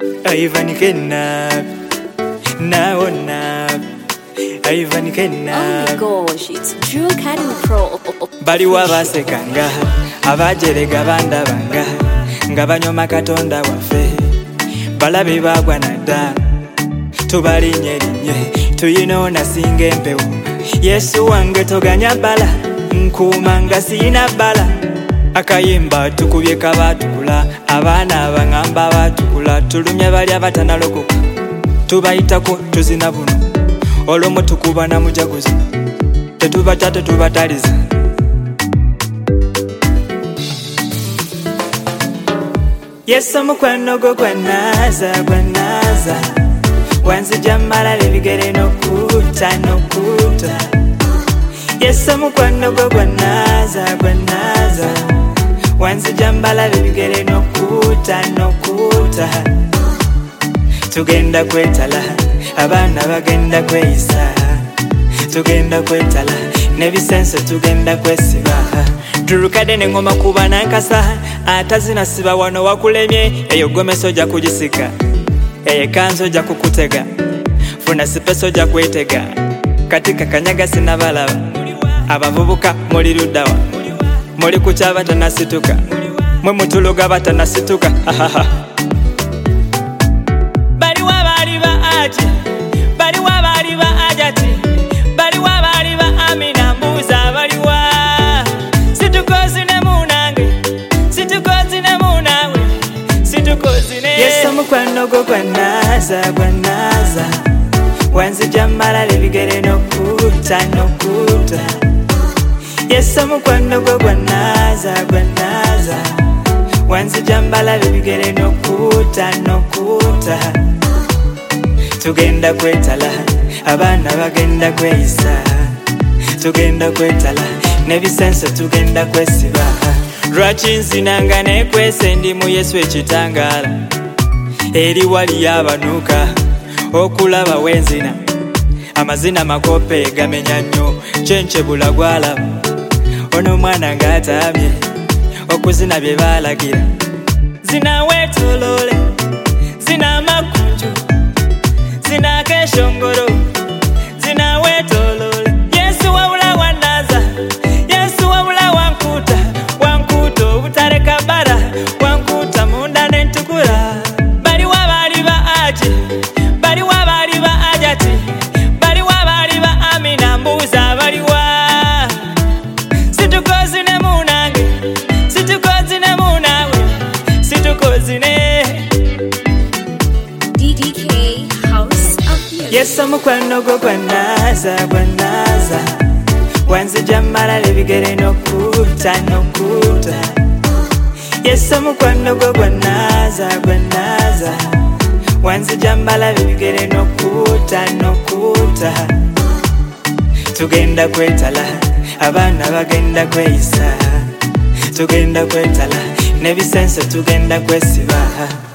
Ivan kidnap, now nap. Ivan kidnap. Oh my gosh, it's Drew Academy Pro. Bali wabasekanga, abajerega bandabanga, nga banyoma Katonda waffe, balabe bagwa nadda, tubalinnye tuyinoona singa empewo. Yesu wange toganya bala, nkuuma nga siina bala. Akayimba tukubye kabatukula, abaana abangamba batukula, tulumya bali abatanalokoka, tubayitako tuzina buno, olw'omwo tukuba na mujaguzo, tetubata tetubataliza. Yesu omukwano gwo gwanaaza, wanzija mmalala ebigere n'okkuuta. Yesu omukwano gwo gwanaaza, wanzija mmalala ebigere n'okkuuta. Tugenda kwetala, abaana bagenda kweyisa, tugenda kwetala, n'ebisenso tugenda kwesiba. Tulukadde n'engoma kuba nankasa, atazinasiba wano wakulemye, eyo gomesa ojja kugisika, eyo ekanzu ojja kukutega, funa sipeso ojja kwetega, katika kanyaga sinabalaba, abavubuka muli luddawa, muli kukya batanasituka, mwe mutuluga batanasituka. Baliwa bali ba aji, baliwa bali ba ajati, baliwa bali ba Amina mbuza baliwa. Yesu omukwano gwo gwanaaza, wanzija mmalala ebigere n'okkuuta. Yesu omukwano gwo gwanaaza, wanzija mmalala ebigere n'okkuuta. Tugenda kwetala, abaana bagenda kweyisa, tugenda kwetala, n'ebisenso tugenda kwesiba. Lwaki nzinanga nekwese ndi mu Yesu ekitangaala, eri wali abanuka okulaba wenzina, amazina makope gamenya nnyo, kyenkyebula gwalaba, ono omwana ng'ataamye okuzina bye baalagira. Zina weetoloole, zina amakunju, zina akeshongoro, zina weetoloole. Yesu wabula wanaaza, Yesu wabula wankuuta, obutaleka bara, wankuuta munda n'entukula. Baliwa bali ba aji, baliwa bali ba ajati, baliwa bali ba Amina mbuza baliwa. Situkozine munange, situkozine munawe, situkozine. DDK House of Music. Yesu omukwano gwo gwanaaza, wanzija mmalala ebigere n'okkuuta. Yesu omukwano gwo gwanaaza, wanzija mmalala ebigere n'okkuuta. Tugenda kwetala, abaana bagenda kweyisa, tugenda kwetala, n'ebisenso tugenda kwesiba.